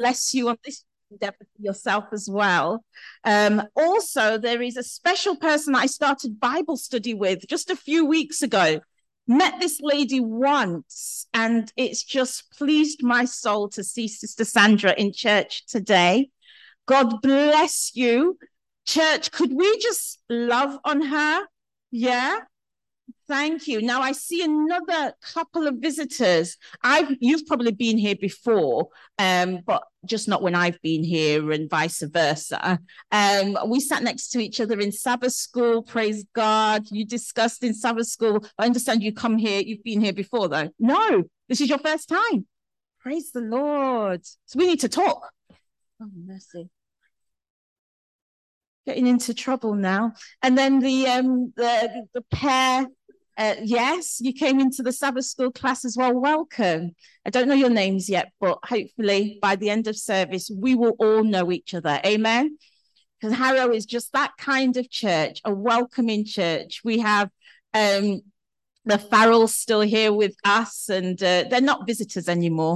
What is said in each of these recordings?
bless you on this endeavor for yourself as well. Also, there is a special person I started Bible study with just a few weeks ago. Met this lady once, and it's just pleased my soul to see Sister Sandra in church today. God bless you. Church, could we just love on her? Yeah. Thank you. Now I see another couple of visitors. You've probably been here before, but just not when I've been here, and vice versa. We sat next to each other in Sabbath school. Praise God. You discussed in Sabbath school. I understand you come here. You've been here before, though. No, this is your first time. Praise the Lord. So we need to talk. Oh, mercy. Getting into trouble now. And then the pair. Yes, you came into the Sabbath school class as well. Welcome. I don't know your names yet, but hopefully by the end of service, we will all know each other. Amen. Because Harrow is just that kind of church, a welcoming church. We have the Farrells still here with us, and they're not visitors anymore.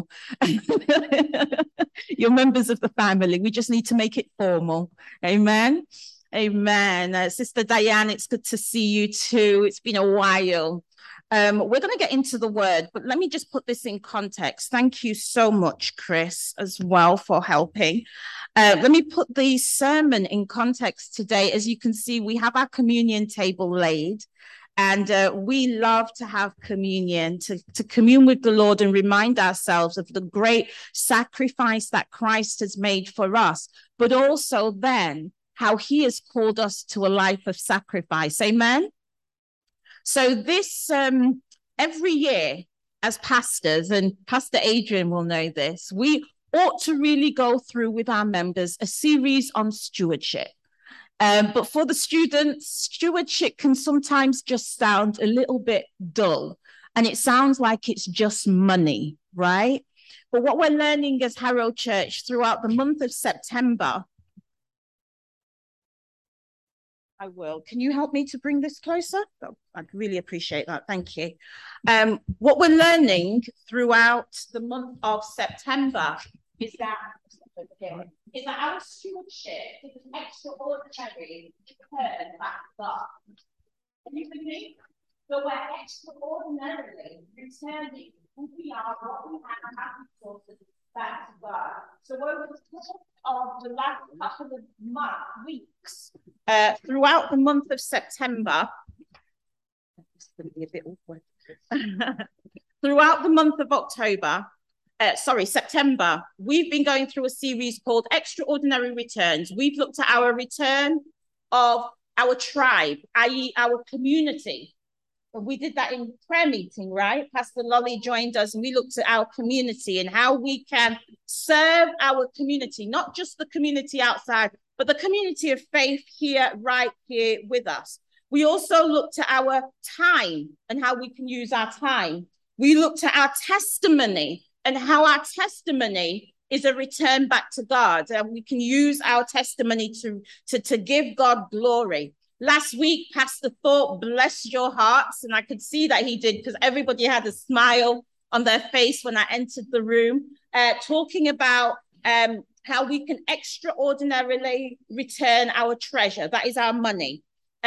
You're members of the family. We just need to make it formal. Amen. Amen. Sister Diane, it's good to see you too. It's been a while. We're going to get into the word, but let me just put this in context. Thank you so much, Chris, as well, for helping. Let me put the sermon in context today. As you can see, we have our communion table laid, and we love to have communion, to commune with the Lord and remind ourselves of the great sacrifice that Christ has made for us, but also then how he has called us to a life of sacrifice. Amen. So this, every year as pastors, and Pastor Adrian will know this, we ought to really go through with our members a series on stewardship. But for the students, stewardship can sometimes just sound a little bit dull, and it sounds like it's just money, right? But what we're learning as Harrow Church throughout the month of September, I will. Can you help me to bring this closer? Oh, I'd really appreciate that. Thank you. What we're learning throughout the month of September is that our stewardship is an extraordinary return back to God. Can you believe? So we're extraordinarily returning who we are, what we have, and resources back to God. So over the course of the last couple of weeks, throughout the month of September, this is going to be a bit awkward. Throughout the month of September, we've been going through a series called Extraordinary Returns. We've looked at our return of our tribe, i.e. our community. We did that in prayer meeting, right? Pastor Lolly joined us, and we looked at our community and how we can serve our community, not just the community outside, but the community of faith here, right here with us. We also looked at our time and how we can use our time. We looked at our testimony and how our testimony is a return back to God, and we can use our testimony to give God glory. Last week, Pastor Thorpe blessed your hearts, and I could see that he did, because everybody had a smile on their face when I entered the room, talking about how we can extraordinarily return our treasure. That is our money.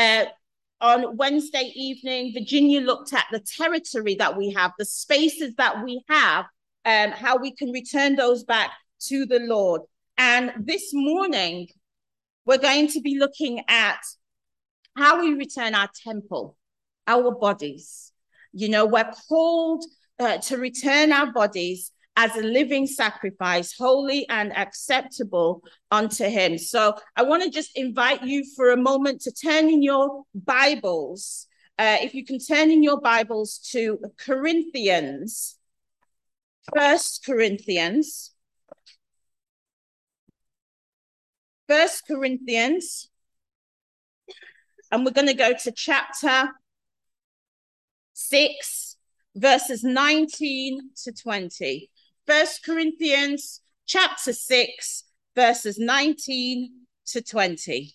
On Wednesday evening, Virginia looked at the territory that we have, the spaces that we have, how we can return those back to the Lord. And this morning, we're going to be looking at how we return our temple, our bodies. You know, we're called to return our bodies as a living sacrifice, holy and acceptable unto him. So I want to just invite you for a moment to turn in your Bibles. If you can turn in your Bibles to Corinthians, 1 Corinthians. 1 Corinthians. And we're going to go to chapter 6, verses 19 to 20. 1 Corinthians chapter 6, verses 19 to 20.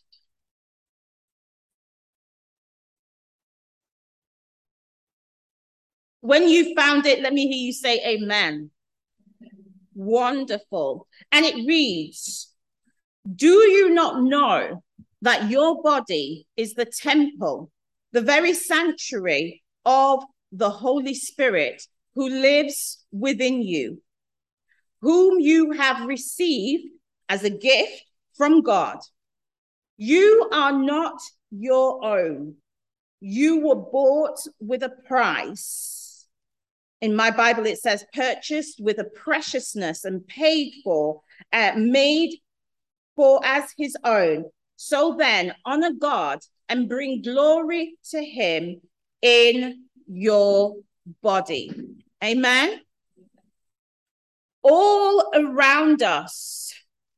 When you found it, let me hear you say amen. Wonderful. And it reads, do you not know that your body is the temple, the very sanctuary of the Holy Spirit who lives within you, whom you have received as a gift from God? You are not your own. You were bought with a price. In my Bible, it says purchased with a preciousness and paid for, made for as his own. So then, honor God and bring glory to him in your body. Amen. All around us.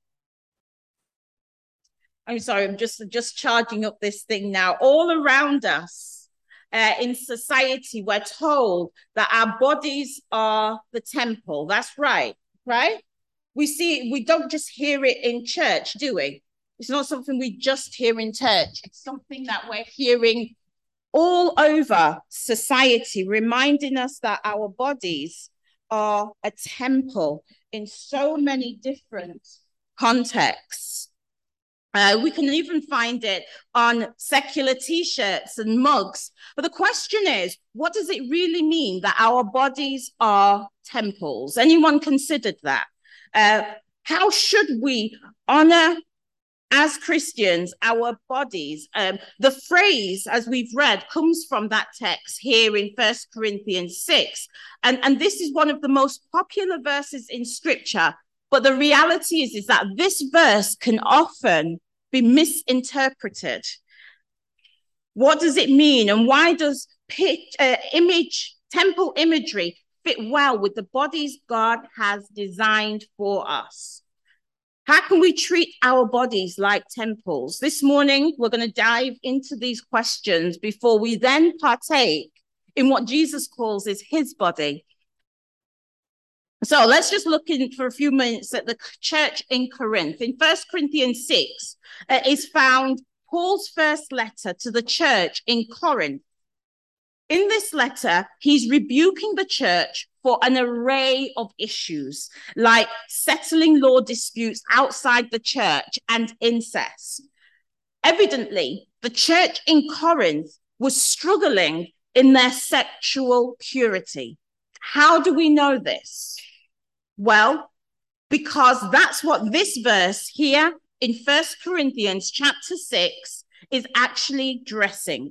I'm sorry, I'm just charging up this thing now. All around us in society, we're told that our bodies are the temple. That's right, right? We don't just hear it in church, do we? It's not something we just hear in church. It's something that we're hearing all over society, reminding us that our bodies are a temple in so many different contexts. We can even find it on secular t-shirts and mugs. But the question is, what does it really mean that our bodies are temples? Anyone considered that? How should we honor, as Christians, our bodies? The phrase, as we've read, comes from that text here in 1 Corinthians 6. And this is one of the most popular verses in Scripture. But the reality is that this verse can often be misinterpreted. What does it mean? And why does temple imagery fit well with the bodies God has designed for us? How can we treat our bodies like temples? This morning, we're going to dive into these questions before we then partake in what Jesus calls his body. So let's just look in for a few minutes at the church in Corinth. In 1 Corinthians 6 is found Paul's first letter to the church in Corinth. In this letter, he's rebuking the church for an array of issues, like settling law disputes outside the church and incest. Evidently, the church in Corinth was struggling in their sexual purity. How do we know this? Well, because that's what this verse here in 1 Corinthians chapter 6 is actually addressing.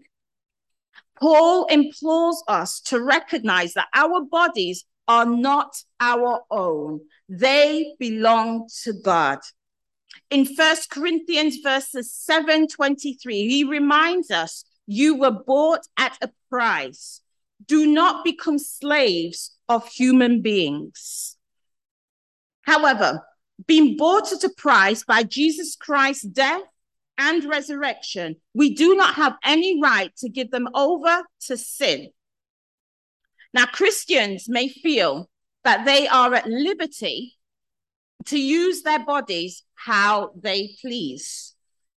Paul implores us to recognize that our bodies are not our own. They belong to God. In 1 Corinthians verses 7:23, he reminds us, you were bought at a price. Do not become slaves of human beings. However, being bought at a price by Jesus Christ's death and resurrection, we do not have any right to give them over to sin. Now, Christians may feel that they are at liberty to use their bodies how they please.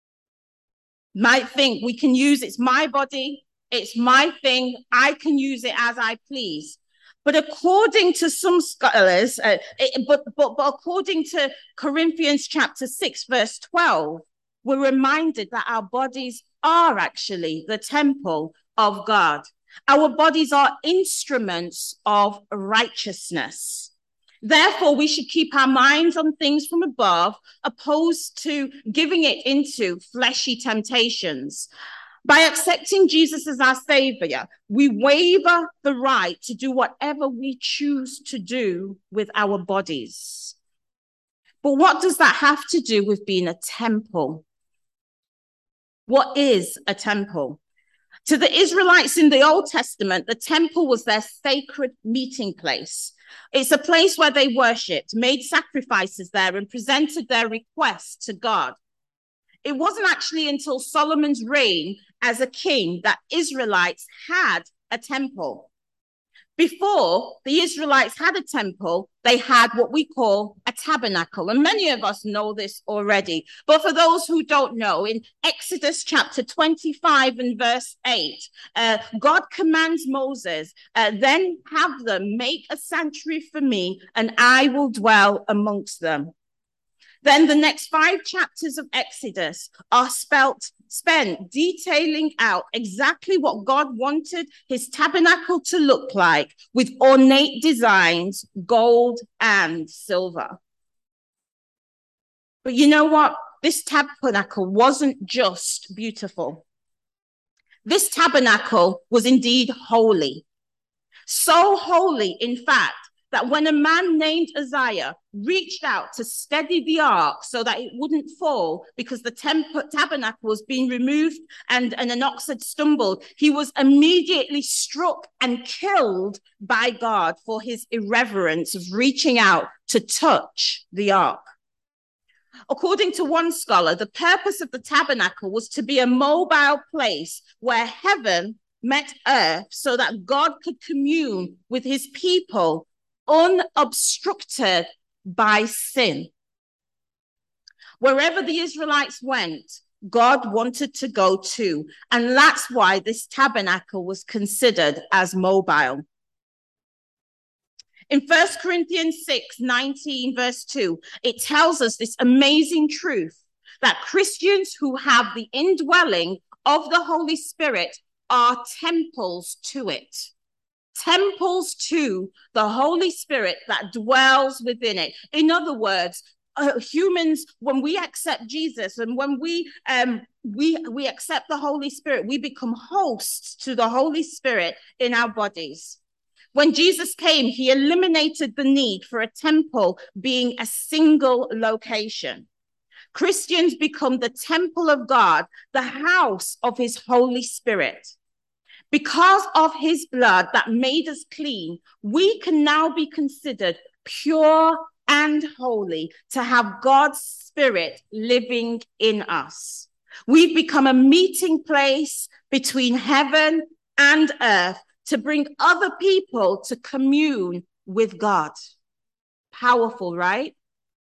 Might think we can use, it's my body, it's my thing, I can use it as I please. But according to some scholars, but according to Corinthians chapter 6, verse 12, we're reminded that our bodies are actually the temple of God. Our bodies are instruments of righteousness. Therefore, we should keep our minds on things from above, opposed to giving it into fleshy temptations. By accepting Jesus as our Savior, we waive the right to do whatever we choose to do with our bodies. But what does that have to do with being a temple? What is a temple? To the Israelites in the Old Testament, the temple was their sacred meeting place. It's a place where they worshipped, made sacrifices there, and presented their requests to God. It wasn't actually until Solomon's reign as a king that Israelites had a temple. Before the Israelites had a temple, they had what we call a tabernacle. And many of us know this already. But for those who don't know, in Exodus chapter 25 and verse 8, God commands Moses, then have them make a sanctuary for me, and I will dwell amongst them. Then the next 5 chapters of Exodus are spent detailing out exactly what God wanted his tabernacle to look like, with ornate designs, gold and silver. But you know what? This tabernacle wasn't just beautiful. This tabernacle was indeed holy. So holy, in fact, that when a man named Uzziah reached out to steady the ark so that it wouldn't fall because the tabernacle was being removed and an ox had stumbled, he was immediately struck and killed by God for his irreverence of reaching out to touch the ark. According to one scholar, the purpose of the tabernacle was to be a mobile place where heaven met earth so that God could commune with his people unobstructed by sin. Wherever the Israelites went, God wanted to go too. And that's why this tabernacle was considered as mobile. In 1 Corinthians 6:19, verse 2, it tells us this amazing truth that Christians who have the indwelling of the Holy Spirit are temples to it. Temples to the Holy Spirit that dwells within it. In other words, humans, when we accept Jesus and when we accept the Holy Spirit, we become hosts to the Holy Spirit in our bodies. When Jesus came, he eliminated the need for a temple being a single location. Christians become the temple of God, the house of his Holy Spirit. Because of his blood that made us clean, we can now be considered pure and holy to have God's Spirit living in us. We've become a meeting place between heaven and earth to bring other people to commune with God. Powerful, right?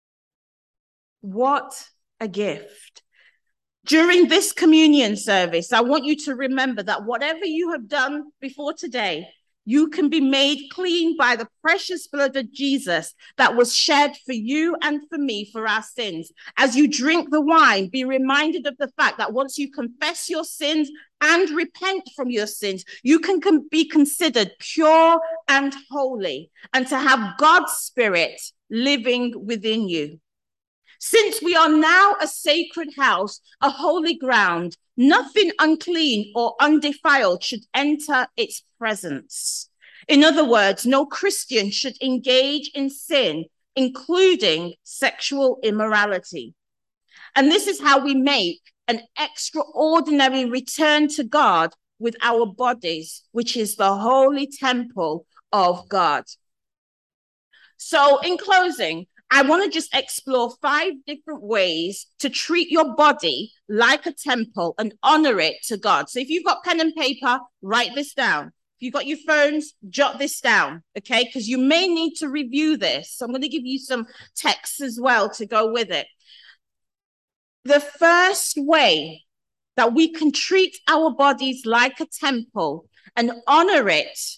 What a gift. During this communion service, I want you to remember that whatever you have done before today, you can be made clean by the precious blood of Jesus that was shed for you and for me for our sins. As you drink the wine, be reminded of the fact that once you confess your sins and repent from your sins, you can be considered pure and holy and to have God's Spirit living within you. Since we are now a sacred house, a holy ground, nothing unclean or undefiled should enter its presence. In other words, no Christian should engage in sin, including sexual immorality. And this is how we make an extraordinary return to God with our bodies, which is the holy temple of God. So in closing, I want to just explore 5 different ways to treat your body like a temple and honor it to God. So if you've got pen and paper, write this down. If you've got your phones, jot this down, okay? Because you may need to review this. So I'm going to give you some texts as well to go with it. The first way that we can treat our bodies like a temple and honor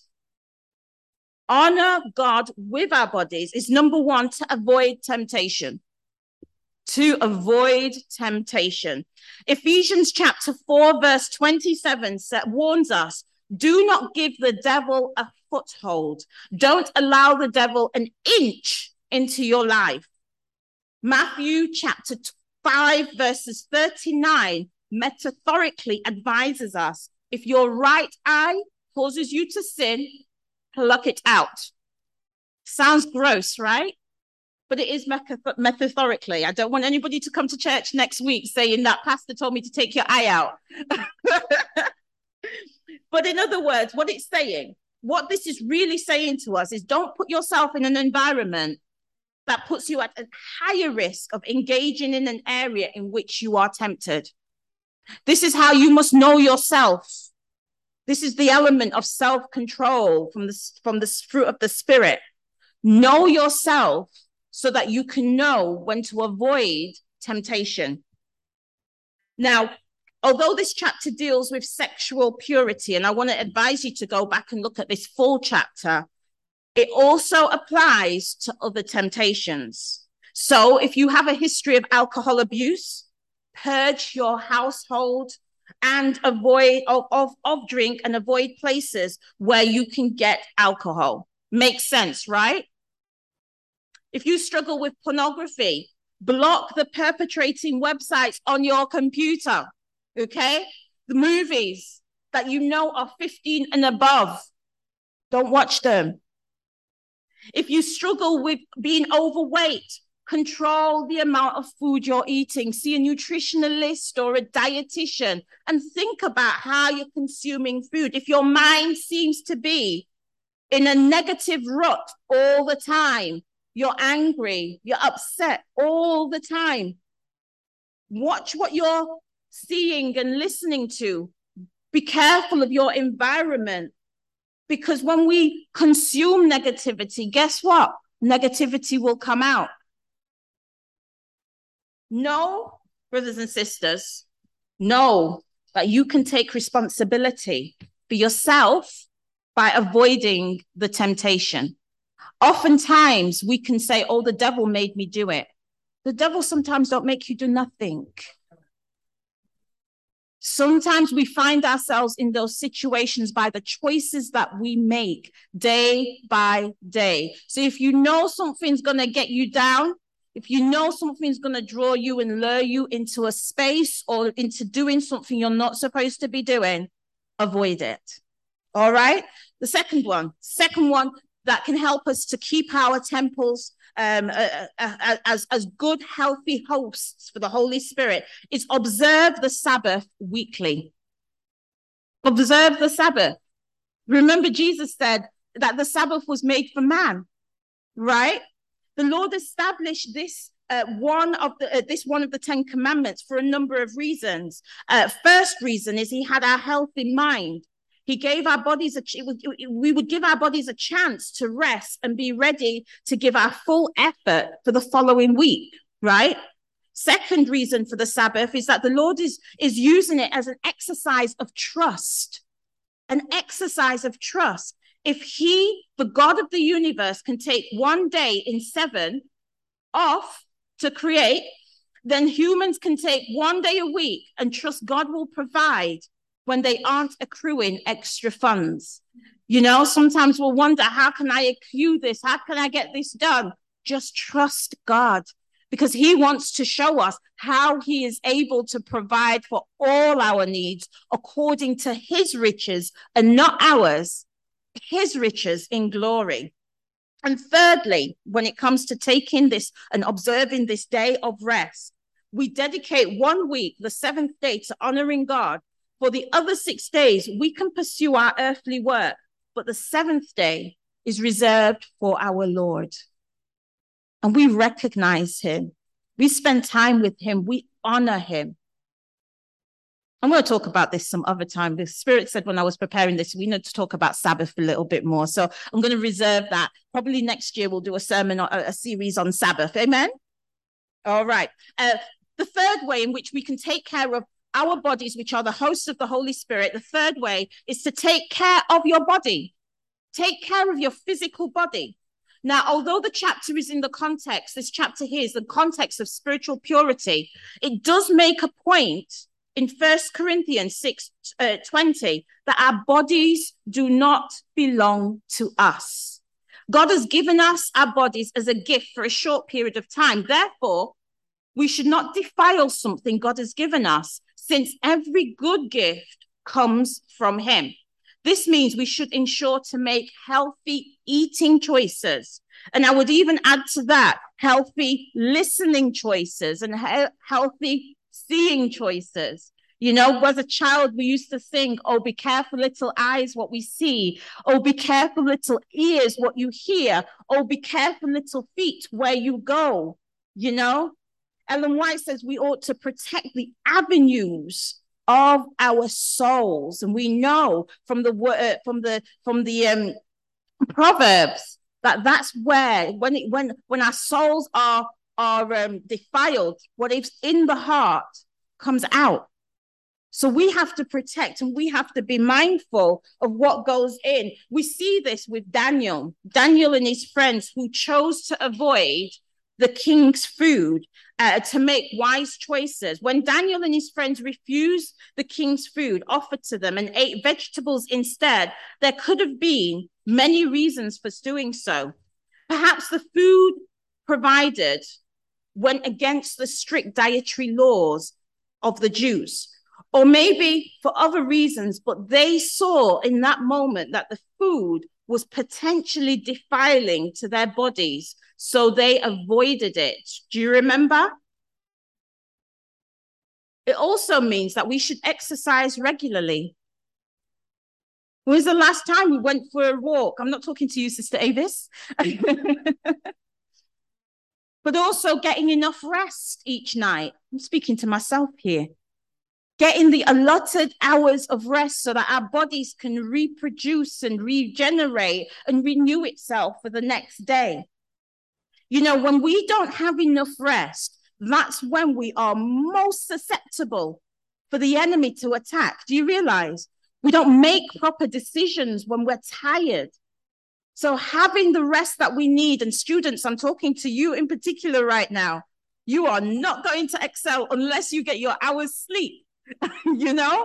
God with our bodies is number 1, to avoid temptation. To avoid temptation. Ephesians chapter 4, verse 27 warns us, do not give the devil a foothold. Don't allow the devil an inch into your life. Matthew chapter 5, verses 39 metaphorically advises us, if your right eye causes you to sin, pluck it out. Sounds gross, right? But it is metaphorically. I don't want anybody to come to church next week saying that pastor told me to take your eye out. But in other words, what it's saying, what this is really saying to us is don't put yourself in an environment that puts you at a higher risk of engaging in an area in which you are tempted. This is how you must know yourself. This is the element of self-control from the fruit of the Spirit. Know yourself so that you can know when to avoid temptation. Now, although this chapter deals with sexual purity, and I want to advise you to go back and look at this full chapter, it also applies to other temptations. So if you have a history of alcohol abuse, purge your household and avoid of drink and avoid places where you can get alcohol. Makes sense, right? If you struggle with pornography, block the perpetrating websites on your computer, okay? The movies that you know are 15 and above, don't watch them. If you struggle with being overweight, control the amount of food you're eating. See a nutritionalist or a dietitian and think about how you're consuming food. If your mind seems to be in a negative rut all the time, you're angry, you're upset all the time, watch what you're seeing and listening to. Be careful of your environment, because when we consume negativity, guess what? Negativity will come out. Know, brothers and sisters, know that you can take responsibility for yourself by avoiding the temptation. Oftentimes we can say, oh, the devil made me do it. The devil sometimes don't make you do nothing. Sometimes we find ourselves in those situations by the choices that we make day by day. So if you know something's going to get you down, if you know something's going to draw you and lure you into a space or into doing something you're not supposed to be doing, avoid it. All right? The second one that can help us to keep our temples as good, healthy hosts for the Holy Spirit is observe the Sabbath weekly. Observe the Sabbath. Remember, Jesus said that the Sabbath was made for man, right? The Lord established this one of the 10 commandments for a number of reasons. First reason is he had our health in mind. He gave our bodies we would give our bodies a chance to rest and be ready to give our full effort for the following week, right? Second reason for the Sabbath is that the Lord is using it as an exercise of trust, an exercise of trust. If he, the God of the universe, can take one day in 7 off to create, then humans can take one day a week and trust God will provide when they aren't accruing extra funds. You know, sometimes we'll wonder, how can I accrue this? How can I get this done? Just trust God, because he wants to show us how he is able to provide for all our needs according to his riches and not ours, his riches in glory. And thirdly, when it comes to taking this and observing this day of rest, we dedicate 1 week, the 7th day, to honoring God. For the other 6 days, we can pursue our earthly work, but the 7th day is reserved for our Lord. And we recognize him. We spend time with him. We honor him. I'm going to talk about this some other time. The Spirit said when I was preparing this, we need to talk about Sabbath a little bit more. So I'm going to reserve that. Probably next year we'll do a sermon, a series on Sabbath. Amen? All right. The third way in which we can take care of our bodies, which are the hosts of the Holy Spirit, the third way is to take care of your body. Take care of your physical body. Now, although the chapter is in the context, this chapter here is the context of spiritual purity, it does make a point in 1 Corinthians 6:20 that our bodies do not belong to us. God has given us our bodies as a gift for a short period of time. Therefore, we should not defile something God has given us, since every good gift comes from him. This means we should ensure to make healthy eating choices. And I would even add to that, healthy listening choices and healthy seeing choices. You know, as a child, we used to sing, oh, be careful, little eyes, what we see. Oh, be careful, little ears, what you hear. Oh, be careful, little feet, where you go. You know, Ellen White says we ought to protect the avenues of our souls. And we know from the word, from the Proverbs, that's where when our souls are defiled, what is in the heart comes out. So we have to protect and we have to be mindful of what goes in. We see this with Daniel and his friends who chose to avoid the king's food to make wise choices. When Daniel and his friends refused the king's food offered to them and ate vegetables instead, there could have been many reasons for doing so. Perhaps the food provided went against the strict dietary laws of the Jews, or maybe for other reasons, but they saw in that moment that the food was potentially defiling to their bodies, so they avoided it. Do you remember? It also means that we should exercise regularly. When was the last time we went for a walk? I'm not talking to you, Sister Avis. But also getting enough rest each night. I'm speaking to myself here. Getting the allotted hours of rest so that our bodies can reproduce and regenerate and renew itself for the next day. You know, when we don't have enough rest, that's when we are most susceptible for the enemy to attack. Do you realize? We don't make proper decisions when we're tired. So having the rest that we need, and students, I'm talking to you in particular right now, you are not going to excel unless you get your hours sleep, you know?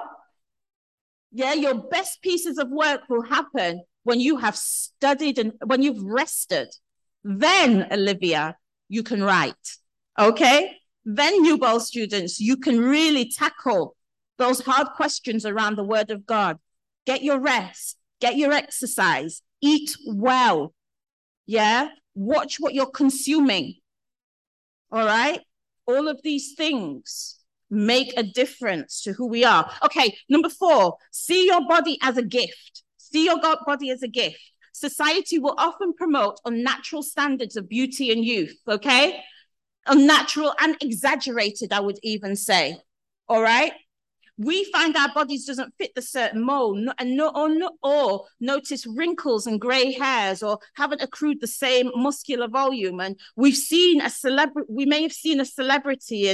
Yeah, your best pieces of work will happen when you have studied and when you've rested. Then, Olivia, you can write, okay? Then, you both students, you can really tackle those hard questions around the word of God. Get your rest, get your exercise, eat well, yeah? Watch what you're consuming, all right? All of these things make a difference to who we are. Okay, number 4, see your body as a gift. See your body as a gift. Society will often promote unnatural standards of beauty and youth, okay? Unnatural and exaggerated, I would even say, all right? We find our bodies doesn't fit the certain mold or notice wrinkles and gray hairs or haven't accrued the same muscular volume. And we've seen a celebrity, we may have seen a celebrity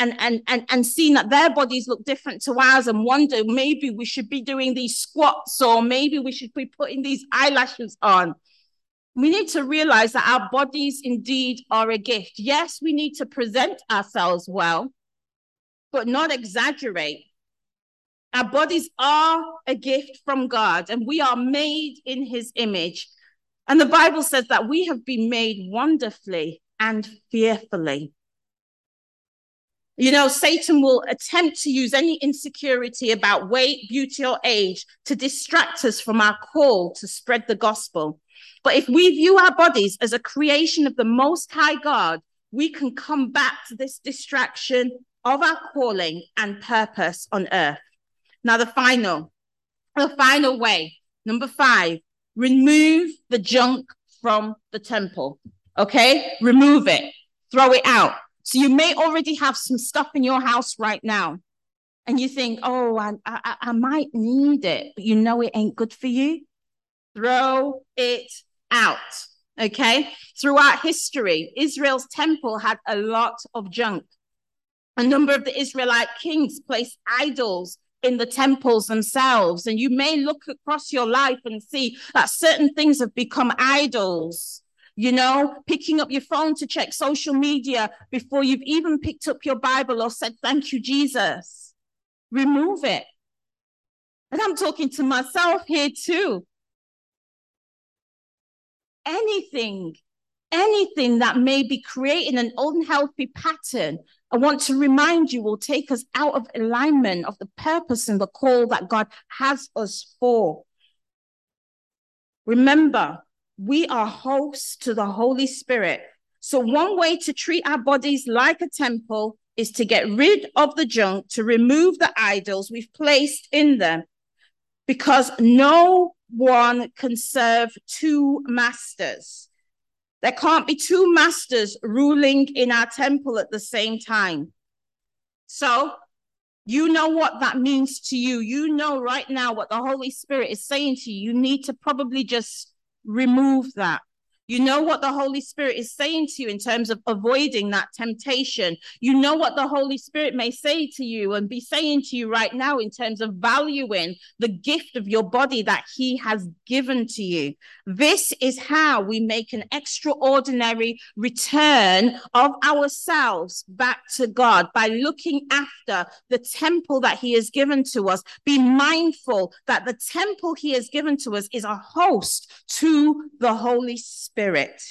and seen that their bodies look different to ours and wonder maybe we should be doing these squats or maybe we should be putting these eyelashes on. We need to realize that our bodies indeed are a gift. Yes, we need to present ourselves well, but not exaggerate. Our bodies are a gift from God, and we are made in his image. And the Bible says that we have been made wonderfully and fearfully. You know, Satan will attempt to use any insecurity about weight, beauty, or age to distract us from our call to spread the gospel. But if we view our bodies as a creation of the Most High God, we can combat this distraction of our calling and purpose on earth. Now, the final way, number 5, remove the junk from the temple, okay? Remove it, throw it out. So you may already have some stuff in your house right now, and you think, oh, I might need it, but you know it ain't good for you. Throw it out, okay? Throughout history, Israel's temple had a lot of junk. A number of the Israelite kings placed idols in the temples themselves. And you may look across your life and see that certain things have become idols. You know, picking up your phone to check social media before you've even picked up your Bible or said, thank you, Jesus. Remove it. And I'm talking to myself here too. Anything that may be creating an unhealthy pattern, I want to remind you, will take us out of alignment of the purpose and the call that God has us for. Remember, we are hosts to the Holy Spirit. So one way to treat our bodies like a temple is to get rid of the junk, to remove the idols we've placed in them, because no one can serve 2 masters. There can't be 2 masters ruling in our temple at the same time. So You know what that means to you. You know right now what the Holy Spirit is saying to you. You need to probably just remove that. You know what the Holy Spirit is saying to you in terms of avoiding that temptation. You know what the Holy Spirit may say to you and be saying to you right now in terms of valuing the gift of your body that He has given to you. This is how we make an extraordinary return of ourselves back to God, by looking after the temple that He has given to us. Be mindful that the temple He has given to us is a host to the Holy Spirit.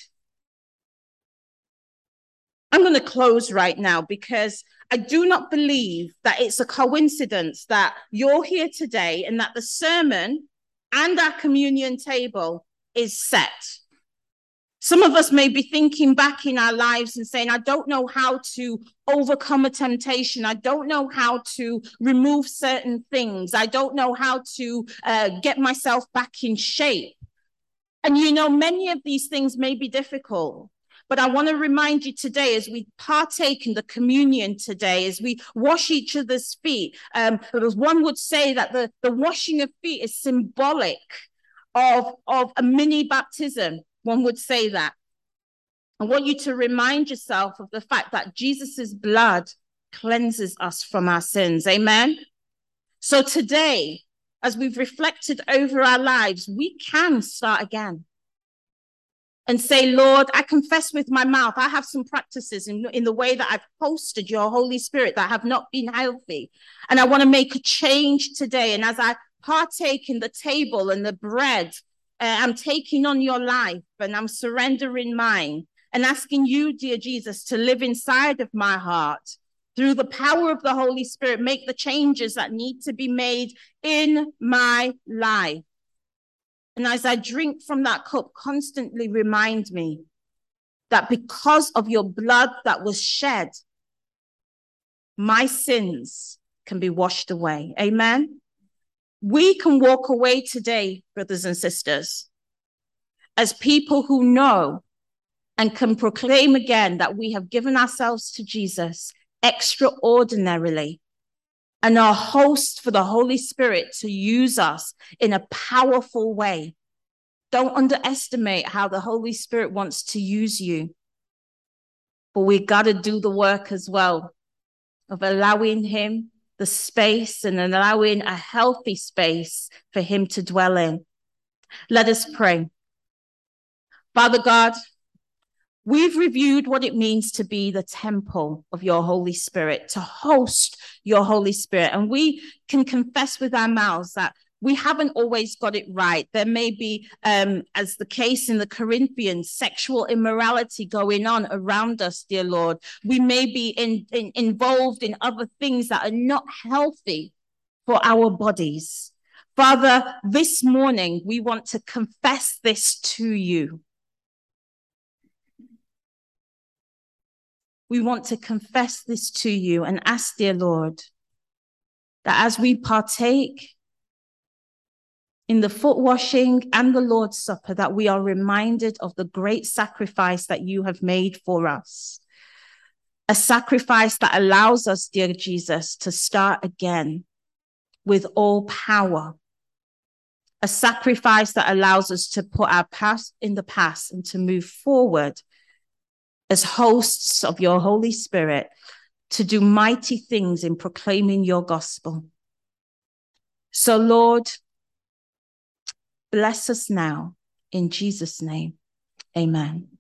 I'm going to close right now because I do not believe that it's a coincidence that you're here today and that the sermon and our communion table is set. Some of us may be thinking back in our lives and saying, I don't know how to overcome a temptation. I don't know how to remove certain things. I don't know how to get myself back in shape. And you know, many of these things may be difficult. But I want to remind you today, as we partake in the communion today, as we wash each other's feet, because one would say that the washing of feet is symbolic of a mini baptism. One would say that. I want you to remind yourself of the fact that Jesus's blood cleanses us from our sins. Amen. So today, as we've reflected over our lives, we can start again and say, Lord, I confess with my mouth. I have some practices in the way that I've hosted your Holy Spirit that have not been healthy. And I want to make a change today. And as I partake in the table and the bread, I'm taking on your life and I'm surrendering mine and asking you, dear Jesus, to live inside of my heart. Through the power of the Holy Spirit, make the changes that need to be made in my life. And as I drink from that cup, constantly remind me that because of your blood that was shed, my sins can be washed away. Amen. We can walk away today, brothers and sisters, as people who know and can proclaim again that we have given ourselves to Jesus extraordinarily and are host for the Holy Spirit to use us in a powerful way. Don't underestimate how the Holy Spirit wants to use you. But we got to do the work as well of allowing Him the space and allowing a healthy space for Him to dwell in. Let us pray. Father God, we've reviewed what it means to be the temple of your Holy Spirit, to host your Holy Spirit. And we can confess with our mouths that we haven't always got it right. There may be, as the case in the Corinthians, sexual immorality going on around us, dear Lord. We may be involved in other things that are not healthy for our bodies. Father, this morning, we want to confess this to you. We want to confess this to you and ask, dear Lord, that as we partake in the foot washing and the Lord's Supper, that we are reminded of the great sacrifice that you have made for us. A sacrifice that allows us, dear Jesus, to start again with all power. A sacrifice that allows us to put our past in the past and to move forward as hosts of your Holy Spirit to do mighty things in proclaiming your gospel. So, Lord, bless us now in Jesus' name. Amen.